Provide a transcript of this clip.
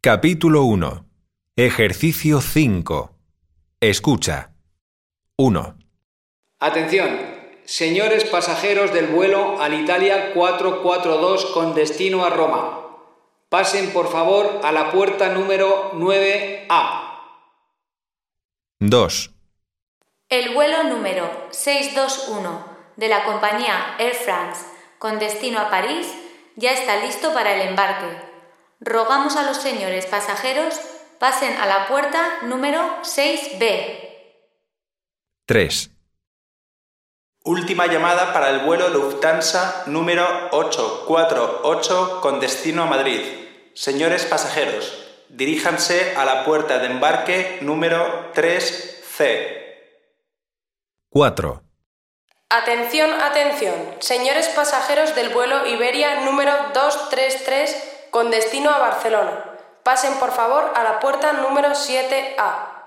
Capítulo 1. Ejercicio 5. Escucha. 1. Atención, señores pasajeros del vuelo Alitalia 442 con destino a Roma. Pasen por favor a la puerta número 9A. 2. El vuelo número 621 de la compañía Air France con destino a París ya está listo para el embarque. Rogamos a los señores pasajeros pasen a la puerta número 6B. 3. Última llamada para el vuelo Lufthansa número 848 con destino a Madrid. Señores pasajeros, diríjanse a la puerta de embarque número 3C. 4. Atención, atención, señores pasajeros del vuelo Iberia número 233 con destino a Barcelona. Pasen por favor a la puerta número 7A.